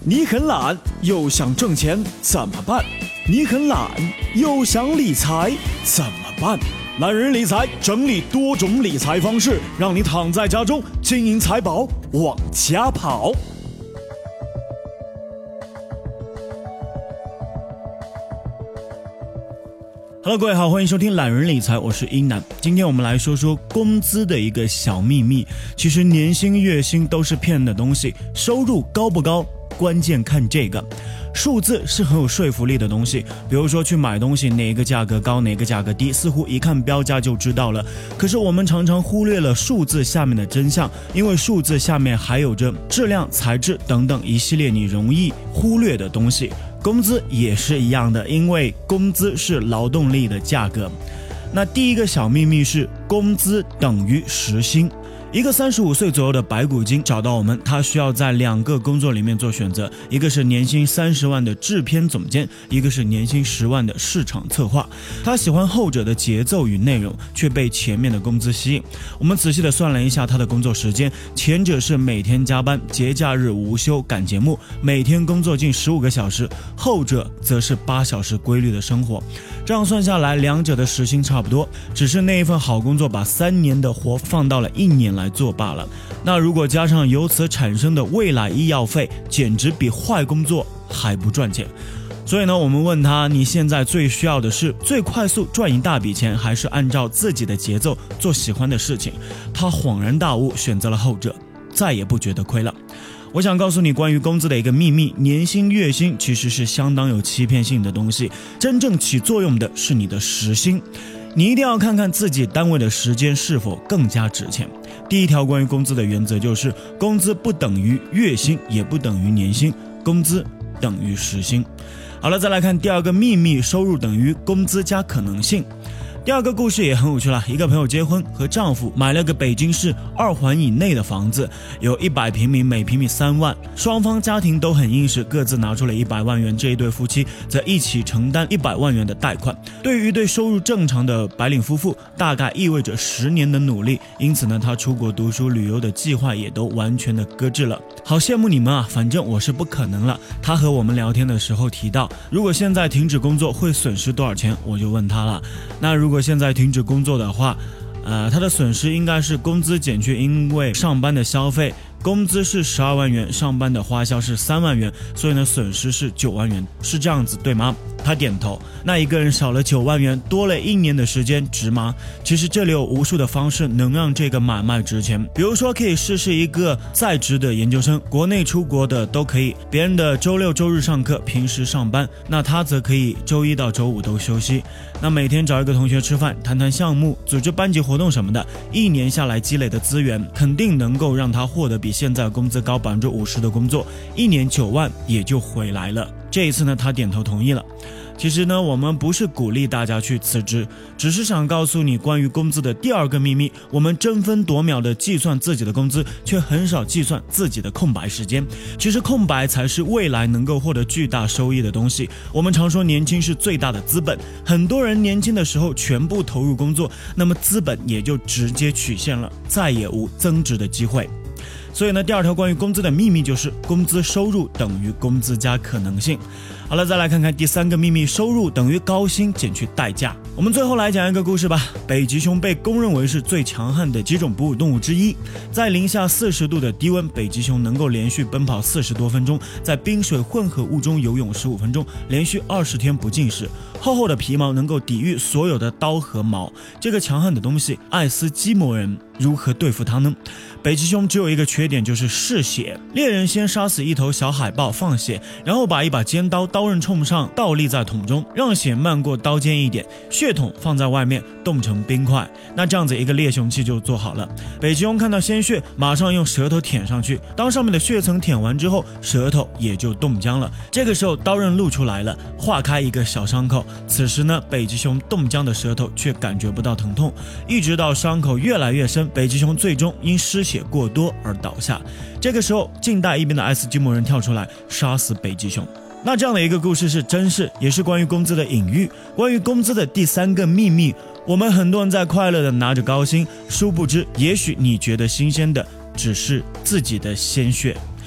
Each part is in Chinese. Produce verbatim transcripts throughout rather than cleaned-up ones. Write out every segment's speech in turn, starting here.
你很懒又想挣钱怎么办？你很懒又想理财怎么办？懒人理财整理多种理财方式，让你躺在家中金银财宝往家跑。Hello， 各位好，欢迎收听懒人理财，我是英男。今天我们来说说工资的一个小秘密。其实年薪、月薪都是骗人的东西，收入高不高，关键看这个。数字是很有说服力的东西，比如说去买东西，哪个价格高，哪个价格低，似乎一看标价就知道了。可是我们常常忽略了数字下面的真相，因为数字下面还有着质量、材质等等一系列你容易忽略的东西。工资也是一样的，因为工资是劳动力的价格。那第一个小秘密是工资等于时薪。一个三十五岁左右的白骨精找到我们，他需要在两个工作里面做选择，一个是年薪三十万的制片总监，一个是年薪十万的市场策划。他喜欢后者的节奏与内容，却被前面的工资吸引。我们仔细的算了一下他的工作时间，前者是每天加班，节假日无休赶节目，每天工作近十五个小时，后者则是八小时规律的生活。这样算下来，两者的时薪差不多，只是那一份好工作把三年的活放到了一年来做罢了。那如果加上由此产生的未来医药费，简直比坏工作还不赚钱。所以呢，我们问他，你现在最需要的是最快速赚一大笔钱，还是按照自己的节奏做喜欢的事情？他恍然大悟，选择了后者，再也不觉得亏了。我想告诉你关于工资的一个秘密，年薪、月薪其实是相当有欺骗性的东西，真正起作用的是你的时薪。你一定要看看自己单位的时间是否更加值钱。第一条关于工资的原则就是，工资不等于月薪，也不等于年薪，工资等于时薪。好了，再来看第二个秘密，收入等于工资加可能性。第二个故事也很有趣了，一个朋友结婚，和丈夫买了个北京市二环以内的房子，有一百平米，每平米三万，双方家庭都很殷实，各自拿出了一百万元，这一对夫妻则一起承担一百万元的贷款。对于一对收入正常的白领夫妇，大概意味着十年的努力，因此呢，他出国读书旅游的计划也都完全的搁置了。好羡慕你们啊，反正我是不可能了。他和我们聊天的时候提到，如果现在停止工作会损失多少钱，我就问他了，那如果现在停止工作的话，呃，他的损失应该是工资减去因为上班的消费，工资是十二万元，上班的花销是三万元，所以呢，损失是九万元，是这样子对吗？他点头。那一个人少了九万元，多了一年的时间，值吗？其实这里有无数的方式能让这个买卖值钱，比如说可以试试一个在职的研究生，国内出国的都可以，别人的周六周日上课，平时上班，那他则可以周一到周五都休息。那每天找一个同学吃饭，谈谈项目，组织班级活动什么的，一年下来积累的资源，肯定能够让他获得比现在工资高百分之五十的工作，一年九万也就回来了。这一次呢，他点头同意了。其实呢，我们不是鼓励大家去辞职，只是想告诉你关于工资的第二个秘密。我们争分夺秒的计算自己的工资，却很少计算自己的空白时间。其实空白才是未来能够获得巨大收益的东西。我们常说年轻是最大的资本，很多人年轻的时候全部投入工作，那么资本也就直接曲线了，再也无增值的机会。所以呢，第二条关于工资的秘密就是工资收入等于工资加可能性。好了，再来看看第三个秘密，收入等于高薪减去代价。我们最后来讲一个故事吧。北极熊被公认为是最强悍的几种哺乳动物之一，在零下四十度的低温，北极熊能够连续奔跑四十多分钟，在冰水混合物中游泳十五分钟，连续二十天不进食。厚厚的皮毛能够抵御所有的刀和矛，这个强悍的东西，爱斯基摩人如何对付它呢？北极熊只有一个缺点，就是嗜血。猎人先杀死一头小海豹放血，然后把一把尖刀刀刃冲上，倒立在桶中，让血漫过刀尖一点，血桶放在外面冻成冰块。那这样子一个猎凶器就做好了。北极熊看到鲜血，马上用舌头舔上去，当上面的血层舔完之后，舌头也就冻僵了。这个时候刀刃露出来了，划开一个小伤口。此时呢，北极熊冻僵的舌头却感觉不到疼痛，一直到伤口越来越深，北极熊最终因失血过多而倒下。这个时候，近代一边的爱斯基摩人跳出来杀死北极熊。那这样的一个故事是真事，也是关于工资的隐喻。关于工资的第三个秘密，我们很多人在快乐的拿着高薪，殊不知也许你觉得新鲜的只是自己的鲜血。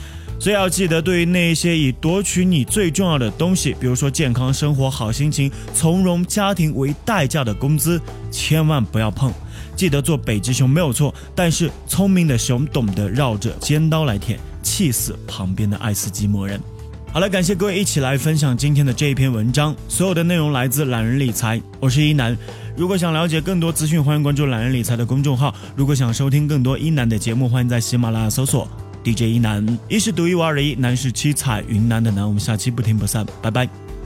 所以要记得，对于那些以夺取你最重要的东西，比如说健康生活、好心情、从容家庭为代价的工资，千万不要碰。记得做北极熊没有错，但是聪明的熊懂得绕着尖刀来舔，气死旁边的爱斯基摩人。好了，感谢各位一起来分享今天的这一篇文章，所有的内容来自懒人理财，我是一南。如果想了解更多资讯，欢迎关注懒人理财的公众号。如果想收听更多一南的节目，欢迎在喜马拉雅搜索 D J 一南。一是独一无二的一，南是七彩云南的南。我们下期不听不散，拜拜。